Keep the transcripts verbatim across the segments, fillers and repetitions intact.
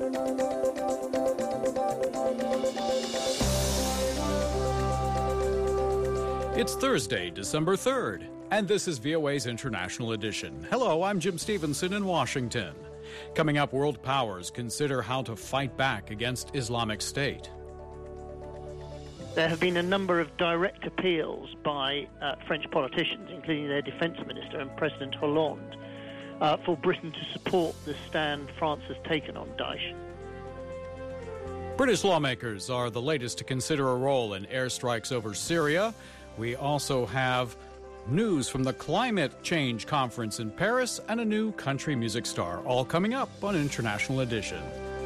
It's Thursday, December third, and this is V O A's International Edition. Hello, I'm Jim Stevenson in Washington. Coming up, world powers consider how to fight back against Islamic State. There have been a number of direct appeals by uh, French politicians, including their defence minister and President Hollande, uh, for Britain to support the stand France has taken on Daesh. British lawmakers are the latest to consider a role in airstrikes over Syria. We also have news from the Climate Change Conference in Paris and a new country music star, all coming up on International Edition.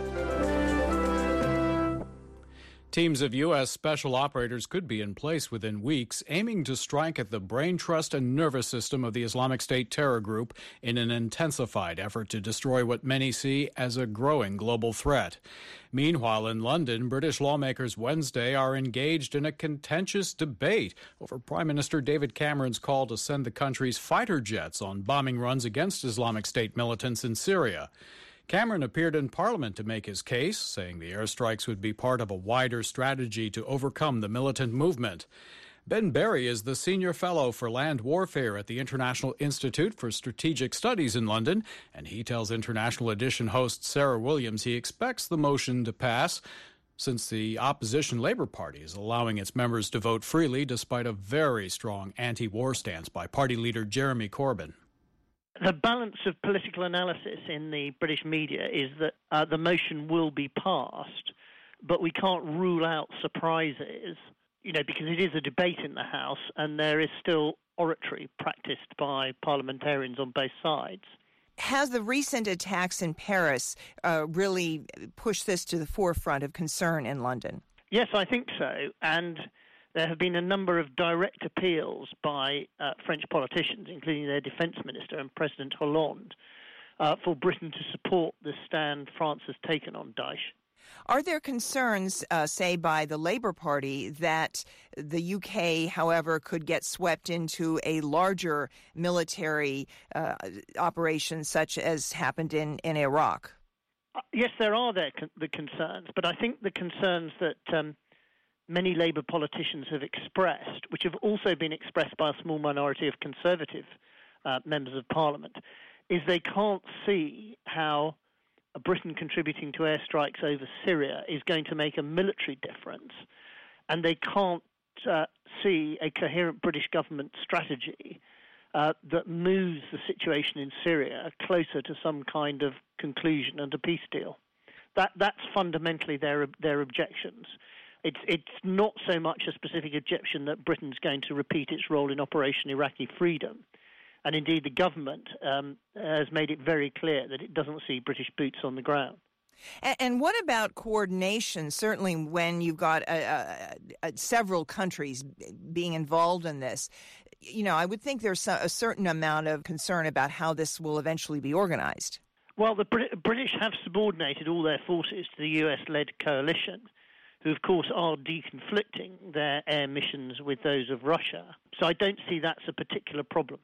Teams of U S special operators could be in place within weeks, aiming to strike at the brain trust and nervous system of the Islamic State terror group in an intensified effort to destroy what many see as a growing global threat. Meanwhile, in London, British lawmakers Wednesday are engaged in a contentious debate over Prime Minister David Cameron's call to send the country's fighter jets on bombing runs against Islamic State militants in Syria. Cameron appeared in Parliament to make his case, saying the airstrikes would be part of a wider strategy to overcome the militant movement. Ben Berry is the Senior Fellow for Land Warfare at the International Institute for Strategic Studies in London, and he tells International Edition host Sarah Williams he expects the motion to pass since the opposition Labour Party is allowing its members to vote freely despite a very strong anti-war stance by party leader Jeremy Corbyn. The balance of political analysis in the British media is that uh, the motion will be passed, but we can't rule out surprises, you know, because it is a debate in the House and there is still oratory practiced by parliamentarians on both sides. Has the recent attacks in Paris uh, really pushed this to the forefront of concern in London? Yes, I think so, and there have been a number of direct appeals by uh, French politicians, including their defence minister and President Hollande, uh, for Britain to support the stand France has taken on Daesh. Are there concerns, uh, say, by the Labour Party that the U K, however, could get swept into a larger military uh, operation such as happened in, in Iraq? Uh, yes, there are there con- the concerns, but I think the concerns that um, many Labour politicians have expressed, which have also been expressed by a small minority of Conservative uh, members of Parliament, is they can't see how Britain contributing to airstrikes over Syria is going to make a military difference, and they can't uh, see a coherent British government strategy uh, that moves the situation in Syria closer to some kind of conclusion and a peace deal. That that's fundamentally their their objections. It's it's not so much a specific objection that Britain's going to repeat its role in Operation Iraqi Freedom. And indeed, the government um, has made it very clear that it doesn't see British boots on the ground. And, and what about coordination? Certainly when you've got uh, uh, several countries being involved in this, you know, I would think there's a certain amount of concern about how this will eventually be organized. Well, the Brit- British have subordinated all their forces to the U S-led coalition, who, of course, are deconflicting their air missions with those of Russia. So I don't see that's a particular problem.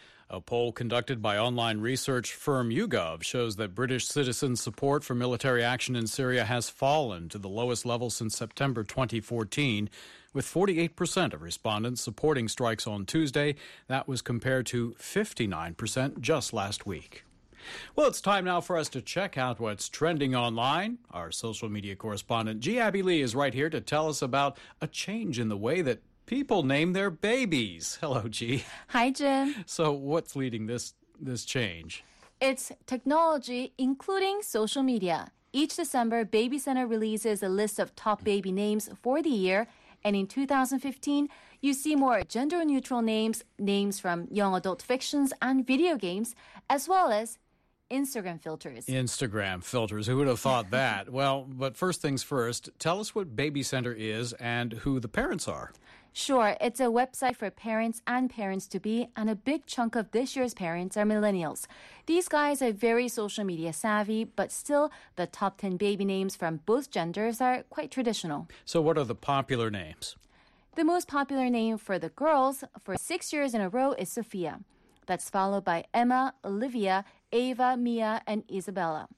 A poll conducted by online research firm YouGov shows that British citizens' support for military action in Syria has fallen to the lowest level since September twenty fourteen, with forty-eight percent of respondents supporting strikes on Tuesday. That was compared to fifty-nine percent just last week. Well, it's time now for us to check out what's trending online. Our social media correspondent, G. Abby Lee, is right here to tell us about a change in the way that people name their babies. Hello, G. Hi, Jim. So what's leading this this change? It's technology, including social media. Each December, Baby Center releases a list of top baby names for the year. And in two thousand fifteen, you see more gender-neutral names, names from young adult fictions and video games, as well as Instagram filters. Instagram filters. Who would have thought that? Well, but first things first, tell us what Baby Center is and who the parents are. Sure, it's a website for parents and parents-to-be, and a big chunk of this year's parents are millennials. These guys are very social media savvy, but still, the top ten baby names from both genders are quite traditional. So what are the popular names? The most popular name for the girls for six years in a row is Sophia. That's followed by Emma, Olivia, Ava, Mia, and Isabella.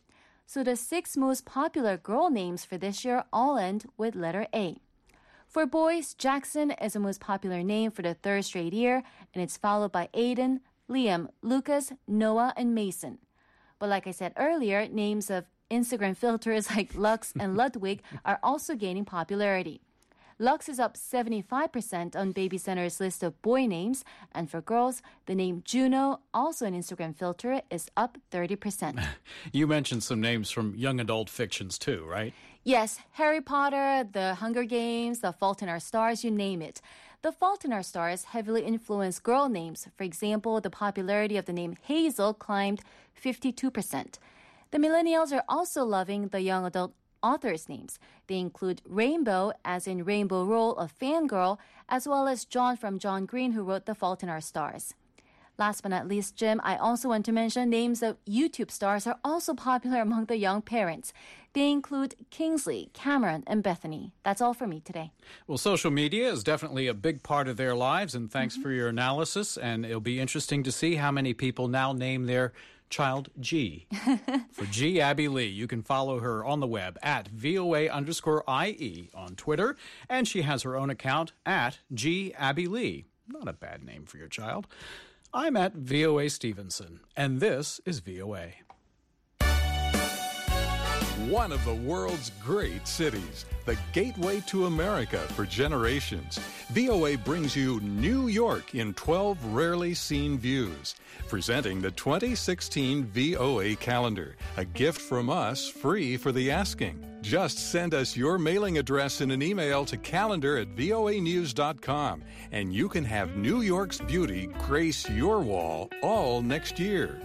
So the six most popular girl names for this year all end with letter A. For boys, Jackson is the most popular name for the third straight year, and it's followed by Aiden, Liam, Lucas, Noah, and Mason. But like I said earlier, names of Instagram filters like Lux and Ludwig are also gaining popularity. Lux is up seventy-five percent on Baby Center's list of boy names, and for girls, the name Juno, also an Instagram filter, is up thirty percent. You mentioned some names from young adult fictions too, right? Yes, Harry Potter, The Hunger Games, The Fault in Our Stars, you name it. The Fault in Our Stars heavily influenced girl names. For example, the popularity of the name Hazel climbed fifty-two percent. The millennials are also loving the young adult authors' names. They include Rainbow, as in Rainbow Role of Fangirl, as well as John from John Green, who wrote The Fault in Our Stars. Last but not least, Jim, I also want to mention names of YouTube stars are also popular among the young parents. They include Kingsley, Cameron, and Bethany. That's all for me today. Well, social media is definitely a big part of their lives, and thanks mm-hmm. for your analysis. And it'll be interesting to see how many people now name their child G. For G. Abby Lee, you can follow her on the web at VOA underscore IE on Twitter, and she has her own account at G. Abby Lee. Not a bad name for your child. I'm at V O A Stevenson, and this is V O A. One of the world's great cities, the gateway to America for generations. V O A brings you New York in twelve rarely seen views. Presenting the twenty sixteen V O A calendar, a gift from us free for the asking. Just send us your mailing address in an email to calendar at V O A news dot com, and you can have New York's beauty grace your wall all next year.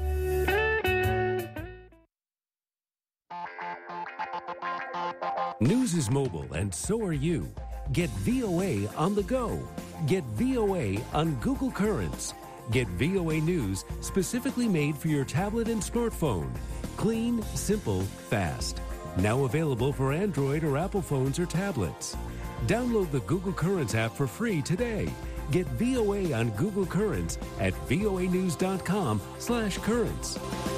News is mobile, and so are you. Get V O A on the go. Get V O A on Google Currents. Get V O A News specifically made for your tablet and smartphone. Clean, simple, fast. Now available for Android or Apple phones or tablets. Download the Google Currents app for free today. Get V O A on Google Currents at V O A news dot com slash currents.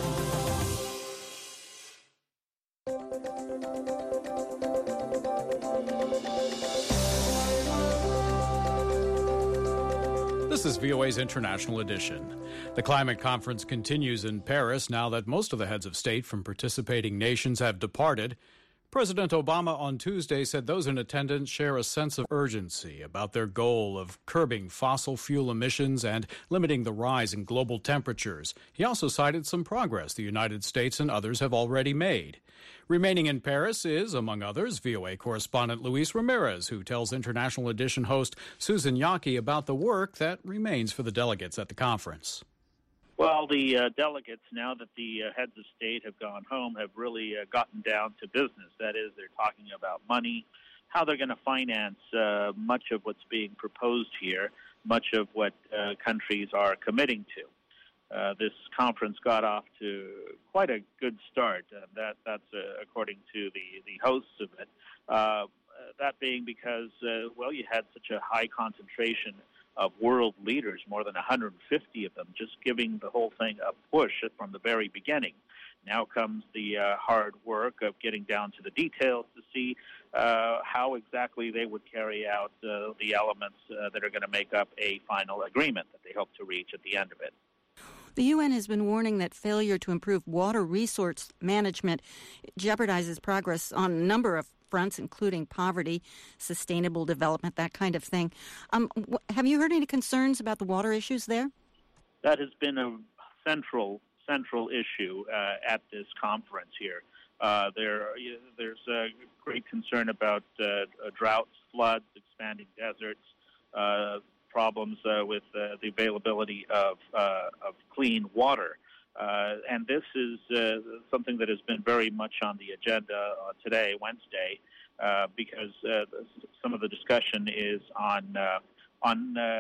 This is V O A's International Edition. The climate conference continues in Paris now that most of the heads of state from participating nations have departed. President Obama on Tuesday said those in attendance share a sense of urgency about their goal of curbing fossil fuel emissions and limiting the rise in global temperatures. He also cited some progress the United States and others have already made. Remaining in Paris is, among others, V O A correspondent Luis Ramirez, who tells International Edition host Susan Yockey about the work that remains for the delegates at the conference. Well, the uh, delegates, now that the uh, heads of state have gone home, have really uh, gotten down to business. That is, they're talking about money, how they're going to finance uh, much of what's being proposed here, much of what uh, countries are committing to. Uh, this conference got off to quite a good start. Uh, that that's uh, according to the, the hosts of it. Uh, that being because, uh, well, you had such a high concentration of world leaders, more than one hundred fifty of them, just giving the whole thing a push from the very beginning. Now comes the uh, hard work of getting down to the details to see uh, how exactly they would carry out uh, the elements uh, that are going to make up a final agreement that they hope to reach at the end of it. The U N has been warning that failure to improve water resource management jeopardizes progress on a number of fronts, including poverty, sustainable development, that kind of thing. Um, wh- have you heard any concerns about the water issues there? That has been a central central issue uh, at this conference here. Uh, there, there's a great concern about uh, droughts, floods, expanding deserts, uh, problems uh, with uh, the availability of, uh, of clean water. Uh, and this is uh, something that has been very much on the agenda uh, today, Wednesday, uh, because uh, some of the discussion is on uh, on uh,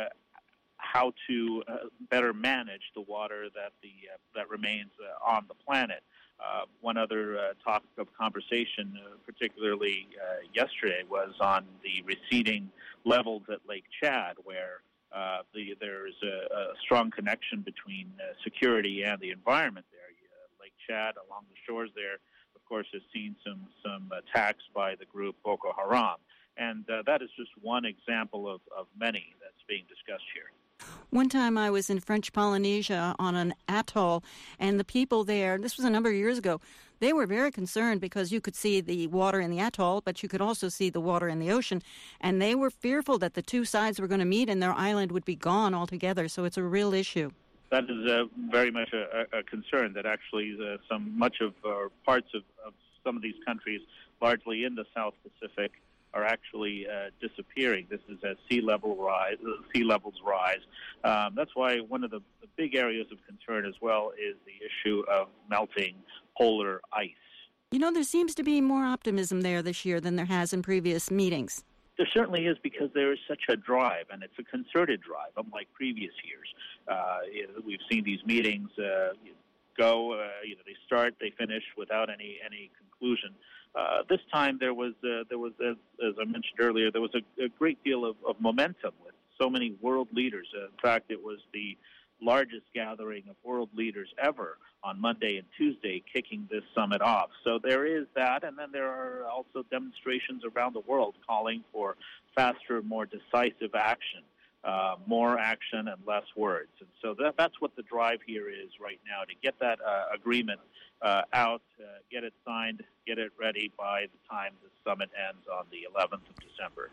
how to uh, better manage the water that the uh, that remains uh, on the planet. Uh, one other uh, topic of conversation, uh, particularly uh, yesterday, was on the receding levels at Lake Chad, where Uh, the, there is a, a strong connection between uh, security and the environment there. Uh, Lake Chad, along the shores there, the course, has seen some, some attacks by the group Boko Haram. And uh, that is just one example of, of many that's being discussed here. One time I was in French Polynesia on an atoll, and the people there, this was a number of years ago, they were very concerned because you could see the water in the atoll, but you could also see the water in the ocean, and they were fearful that the two sides were going to meet and their island would be gone altogether, so it's a real issue. That is uh, very much a, a concern that actually uh, some much of uh, parts of, of some of these countries, largely in the South Pacific, are actually uh, disappearing. This is as sea level rise, sea levels rise. Um, that's why one of the, the big areas of concern as well is the issue of melting polar ice. You know, there seems to be more optimism there this year than there has in previous meetings. There certainly is, because there is such a drive, and it's a concerted drive, unlike previous years. Uh, we've seen these meetings uh, go, uh, you know, they start, they finish without any any conclusion. Uh, this time there was, uh, there was as, as I mentioned earlier, there was a, a great deal of, of momentum with so many world leaders. Uh, in fact, it was the largest gathering of world leaders ever on Monday and Tuesday, kicking this summit off. So there is that, and then there are also demonstrations around the world calling for faster, more decisive action, uh, more action and less words. And so that, that's what the drive here is right now, to get that uh, agreement uh, out, uh, get it signed, get it ready by the time the summit ends on the eleventh of December.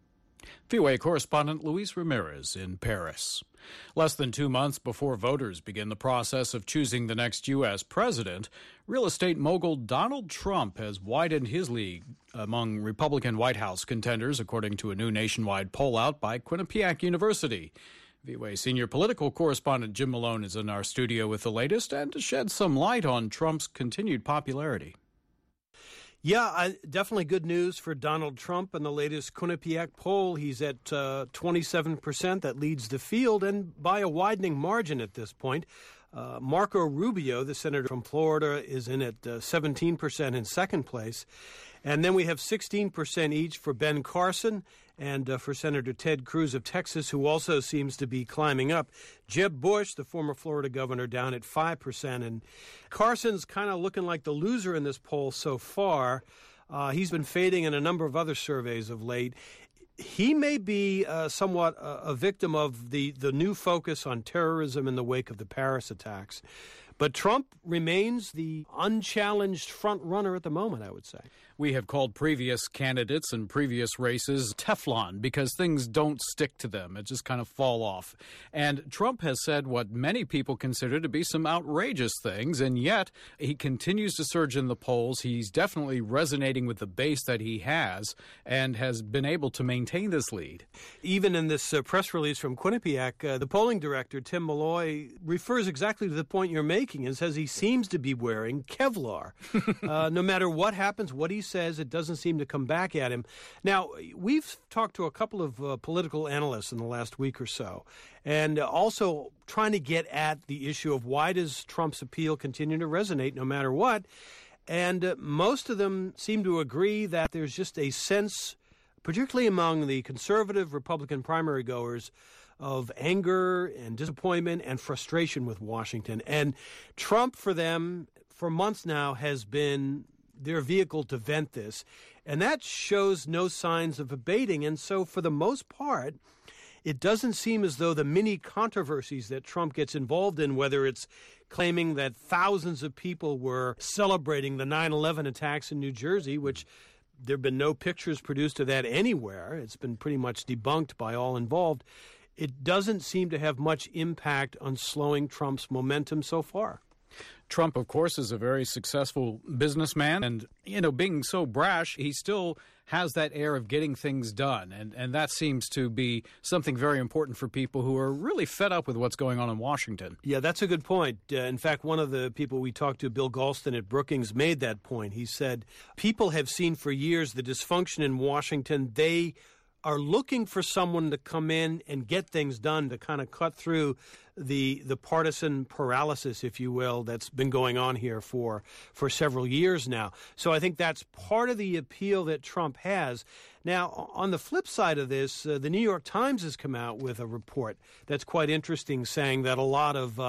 V O A correspondent Luis Ramirez in Paris. Less than two months before voters begin the process of choosing the next U S president, real estate mogul Donald Trump has widened his lead among Republican White House contenders, according to a new nationwide poll out by Quinnipiac University. V O A senior political correspondent Jim Malone is in our studio with the latest and to shed some light on Trump's continued popularity. Yeah, I, definitely good news for Donald Trump in the latest Quinnipiac poll. He's at uh, twenty-seven percent. That leads the field, and by a widening margin at this point. Uh, Marco Rubio, the senator from Florida, is in at uh, seventeen percent in second place. And then we have sixteen percent each for Ben Carson and uh, for Senator Ted Cruz of Texas, who also seems to be climbing up. Jeb Bush, the former Florida governor, down at five percent. And Carson's kind of looking like the loser in this poll so far. Uh, he's been fading in a number of other surveys of late. He may be uh, somewhat a, a victim of the, the new focus on terrorism in the wake of the Paris attacks. But Trump remains the unchallenged front runner at the moment, I would say. We have called previous candidates and previous races Teflon because things don't stick to them. It just kind of fall off. And Trump has said what many people consider to be some outrageous things, and yet he continues to surge in the polls. He's definitely resonating with the base that he has and has been able to maintain this lead. Even in this uh, press release from Quinnipiac, uh, the polling director, Tim Malloy, refers exactly to the point you're making and says he seems to be wearing Kevlar. uh, no matter what happens, what he says, it doesn't seem to come back at him. Now, we've talked to a couple of uh, political analysts in the last week or so, and uh, also trying to get at the issue of why does Trump's appeal continue to resonate no matter what. And uh, most of them seem to agree that there's just a sense, particularly among the conservative Republican primary goers, of anger and disappointment and frustration with Washington. And Trump, for them, for months now, has been their vehicle to vent this. And that shows no signs of abating. And so for the most part, it doesn't seem as though the many controversies that Trump gets involved in, whether it's claiming that thousands of people were celebrating the nine eleven attacks in New Jersey, which there have been no pictures produced of that anywhere. It's been pretty much debunked by all involved. It doesn't seem to have much impact on slowing Trump's momentum so far. Trump, of course, is a very successful businessman. And, you know, being so brash, he still has that air of getting things done. And, and that seems to be something very important for people who are really fed up with what's going on in Washington. Yeah, that's a good point. Uh, in fact, one of the people we talked to, Bill Galston at Brookings, made that point. He said, people have seen for years the dysfunction in Washington. They are looking for someone to come in and get things done, to kind of cut through the the partisan paralysis, if you will, that's been going on here for, for several years now. So I think that's part of the appeal that Trump has. Now, on the flip side of this, uh, the New York Times has come out with a report that's quite interesting, saying that a lot of uh,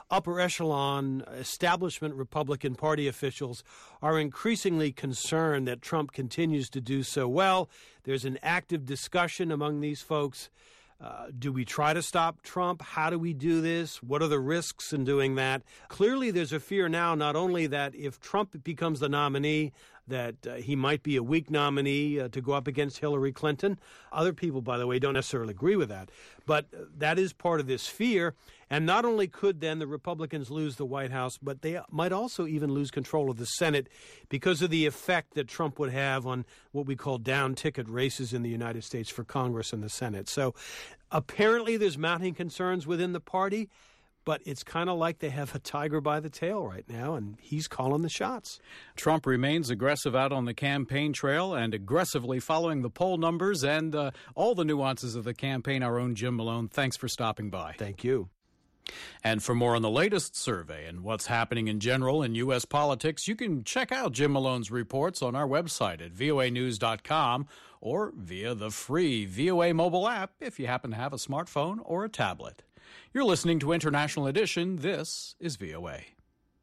upper echelon establishment Republican Party officials are increasingly concerned that Trump continues to do so well. There's an active discussion among these folks. Uh, do we try to stop Trump? How do we do this? What are the risks in doing that? Clearly, there's a fear now not only that if Trump becomes the nominee, that uh, he might be a weak nominee uh, to go up against Hillary Clinton. Other people, by the way, don't necessarily agree with that. But uh, that is part of this fear. And not only could then the Republicans lose the White House, but they might also even lose control of the Senate because of the effect that Trump would have on what we call down-ticket races in the United States for Congress and the Senate. So apparently there's mounting concerns within the party, but it's kind of like they have a tiger by the tail right now, and he's calling the shots. Trump remains aggressive out on the campaign trail and aggressively following the poll numbers and uh, all the nuances of the campaign. Our own Jim Malone, thanks for stopping by. Thank you. And for more on the latest survey and what's happening in general in U S politics, you can check out Jim Malone's reports on our website at V O A news dot com or via the free V O A mobile app if you happen to have a smartphone or a tablet. You're listening to International Edition. This is V O A.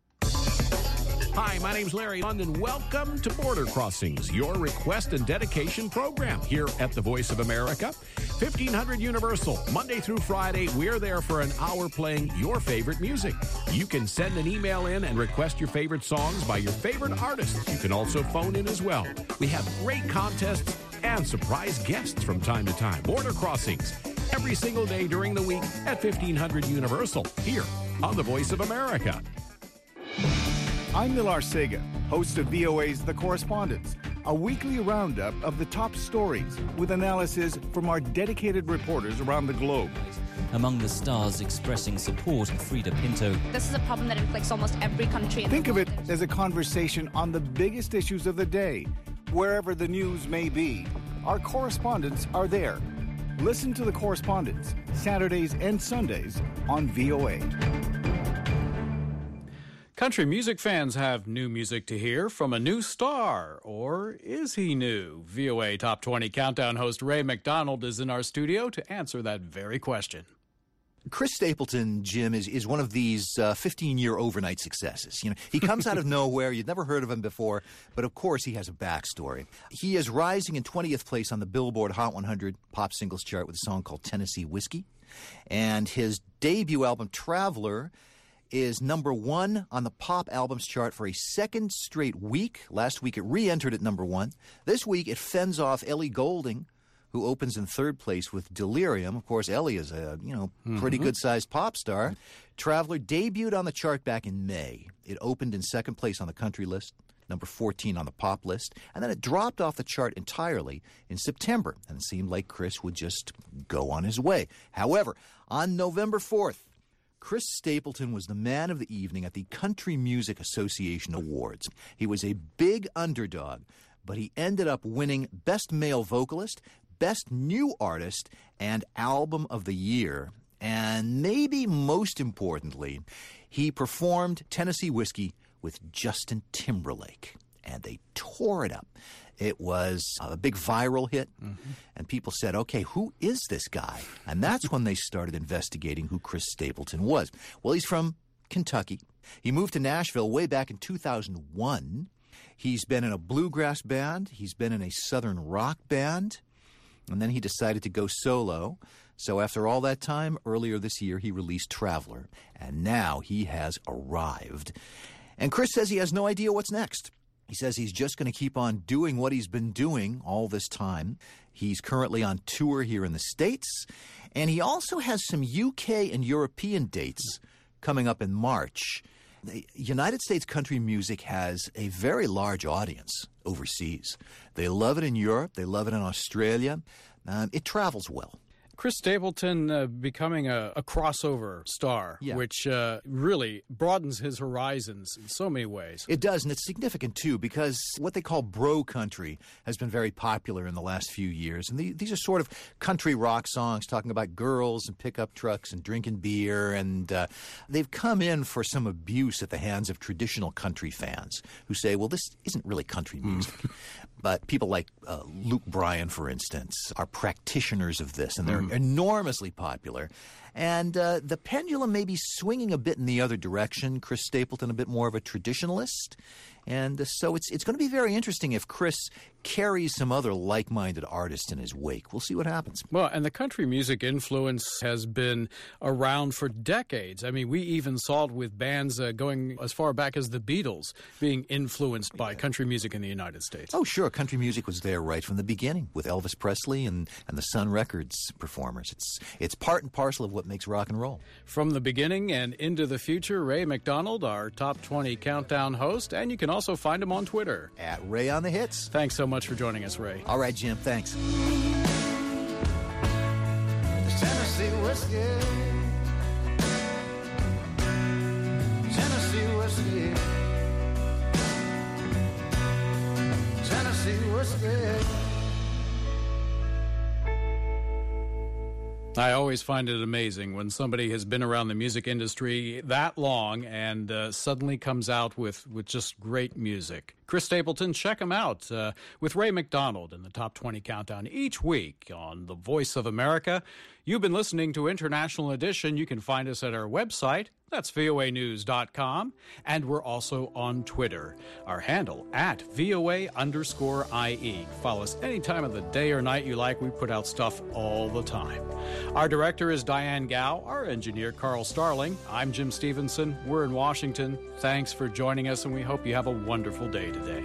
Hi, my name's Larry London. Welcome to Border Crossings, your request and dedication program here at the Voice of America. fifteen hundred Universal, Monday through Friday, we're there for an hour playing your favorite music. You can send an email in and request your favorite songs by your favorite artists. You can also phone in as well. We have great contests and surprise guests from time to time. Border Crossings, every single day during the week at fifteen hundred Universal, here on the Voice of America. I'm Millar Sega, host of V O A's The Correspondents, a weekly roundup of the top stories with analysis from our dedicated reporters around the globe. Among the stars expressing support, Frida Pinto. This is a problem that inflicts almost every country in the world. Think of it as a conversation on the biggest issues of the day. Wherever the news may be, our correspondents are there. Listen to The Correspondents, Saturdays and Sundays on V O A. Country music fans have new music to hear from a new star. Or is he new? V O A Top twenty Countdown host Ray McDonald is in our studio to answer that very question. Chris Stapleton, Jim, is, is one of these uh, fifteen-year overnight successes. You know, he comes out of nowhere. You'd never heard of him before, but of course he has a backstory. He is rising in twentieth place on the Billboard Hot one hundred pop singles chart with a song called Tennessee Whiskey. And his debut album, Traveler, is number one on the pop albums chart for a second straight week. Last week it re-entered at number one. This week it fends off Ellie Goulding, who opens in third place with Delirium. Of course, Ellie is a, you know, pretty Mm-hmm. good-sized pop star. Traveler debuted on the chart back in May. It opened in second place on the country list, number fourteen on the pop list, and then it dropped off the chart entirely in September, and it seemed like Chris would just go on his way. However, on November fourth, Chris Stapleton was the man of the evening at the Country Music Association Awards. He was a big underdog, but he ended up winning Best Male Vocalist, Best New Artist, and Album of the Year. And maybe most importantly, he performed Tennessee Whiskey with Justin Timberlake, and they tore it up. It was a big viral hit, mm-hmm. and people said, okay, who is this guy? And that's when they started investigating who Chris Stapleton was. Well, he's from Kentucky. He moved to Nashville way back in two thousand one. He's been in a bluegrass band. He's been in a southern rock band. And then he decided to go solo. So after all that time, earlier this year, he released Traveler. And now he has arrived. And Chris says he has no idea what's next. He says he's just going to keep on doing what he's been doing all this time. He's currently on tour here in the States. And he also has some U K and European dates coming up in March. The United States country music has a very large audience overseas. They love it in Europe. They love it in Australia. Um, it travels well. Chris Stapleton uh, becoming a, a crossover star, Yeah. which uh, really broadens his horizons in so many ways. It does, and it's significant, too, because what they call bro country has been very popular in the last few years. And the, these are sort of country rock songs talking about girls and pickup trucks and drinking beer. And uh, they've come in for some abuse at the hands of traditional country fans who say, well, this isn't really country music. But people like uh, Luke Bryan, for instance, are practitioners of this, and they're Mm. enormously popular. And uh, the pendulum may be swinging a bit in the other direction. Chris Stapleton, a bit more of a traditionalist. And uh, so it's it's going to be very interesting if Chris carries some other like-minded artists in his wake. We'll see what happens. Well, and the country music influence has been around for decades. I mean, we even saw it with bands uh, going as far back as the Beatles being influenced by country music in the United States. Oh, sure. Country music was there right from the beginning with Elvis Presley and, and the Sun Records performers. It's it's part and parcel of what makes rock and roll. From the beginning and into the future, Ray McDonald, our Top twenty Countdown host, and you can also find him on Twitter. At Ray on the Hits. Thanks so much for joining us, Ray. All right, Jim. Thanks. Tennessee whiskey. Tennessee whiskey. Tennessee whiskey. I always find it amazing when somebody has been around the music industry that long and uh, suddenly comes out with, with just great music. Chris Stapleton, check him out uh, with Ray McDonald in the Top twenty Countdown each week on The Voice of America. You've been listening to International Edition. You can find us at our website. That's V O A news dot com. And we're also on Twitter. Our handle, at V O A underscore I E. Follow us any time of the day or night you like. We put out stuff all the time. Our director is Diane Gao. Our engineer, Carl Starling. I'm Jim Stevenson. We're in Washington. Thanks for joining us, and we hope you have a wonderful day today.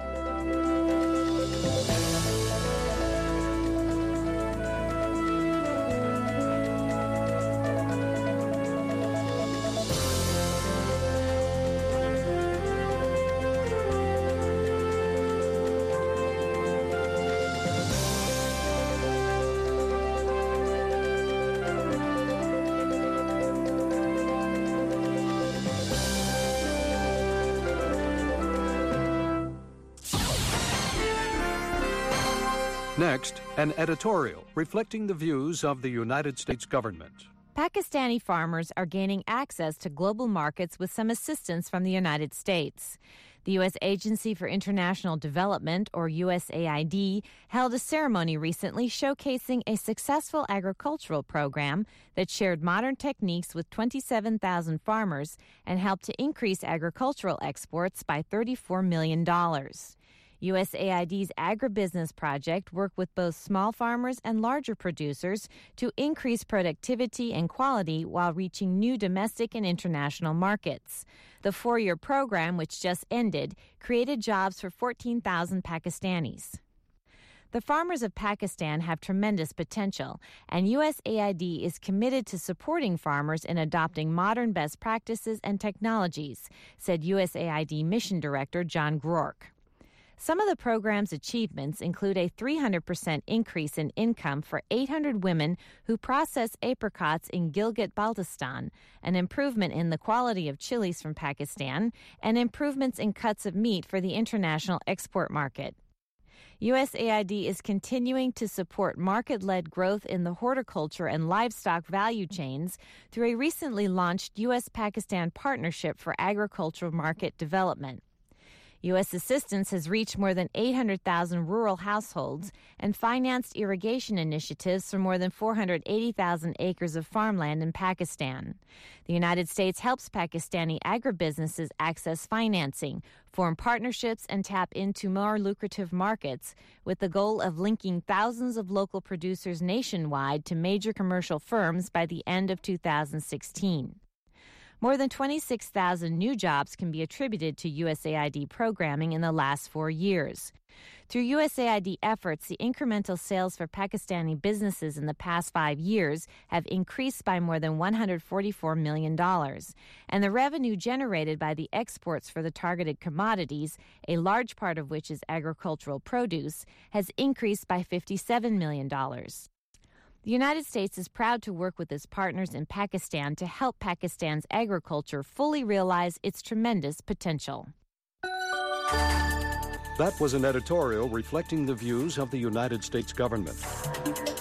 Next, an editorial reflecting the views of the United States government. Pakistani farmers are gaining access to global markets with some assistance from the United States. The U S Agency for International Development, or U S A I D, held a ceremony recently showcasing a successful agricultural program that shared modern techniques with twenty-seven thousand farmers and helped to increase agricultural exports by thirty-four million dollars. U S A I D's agribusiness project worked with both small farmers and larger producers to increase productivity and quality while reaching new domestic and international markets. The four-year program, which just ended, created jobs for fourteen thousand Pakistanis. The farmers of Pakistan have tremendous potential, and U S A I D is committed to supporting farmers in adopting modern best practices and technologies, said U S A I D Mission Director John Groark. Some of the program's achievements include a three hundred percent increase in income for eight hundred women who process apricots in Gilgit-Baltistan, an improvement in the quality of chilies from Pakistan, and improvements in cuts of meat for the international export market. U S A I D is continuing to support market-led growth in the horticulture and livestock value chains through a recently launched U S Pakistan Partnership for Agricultural Market Development. U S assistance has reached more than eight hundred thousand rural households and financed irrigation initiatives for more than four hundred eighty thousand acres of farmland in Pakistan. The United States helps Pakistani agribusinesses access financing, form partnerships, and tap into more lucrative markets, with the goal of linking thousands of local producers nationwide to major commercial firms by the end of two thousand sixteen. More than twenty-six thousand new jobs can be attributed to U S A I D programming in the last four years. Through U S A I D efforts, the incremental sales for Pakistani businesses in the past five years have increased by more than one hundred forty-four million dollars, and the revenue generated by the exports for the targeted commodities, a large part of which is agricultural produce, has increased by fifty-seven million dollars. The United States is proud to work with its partners in Pakistan to help Pakistan's agriculture fully realize its tremendous potential. That was an editorial reflecting the views of the United States government.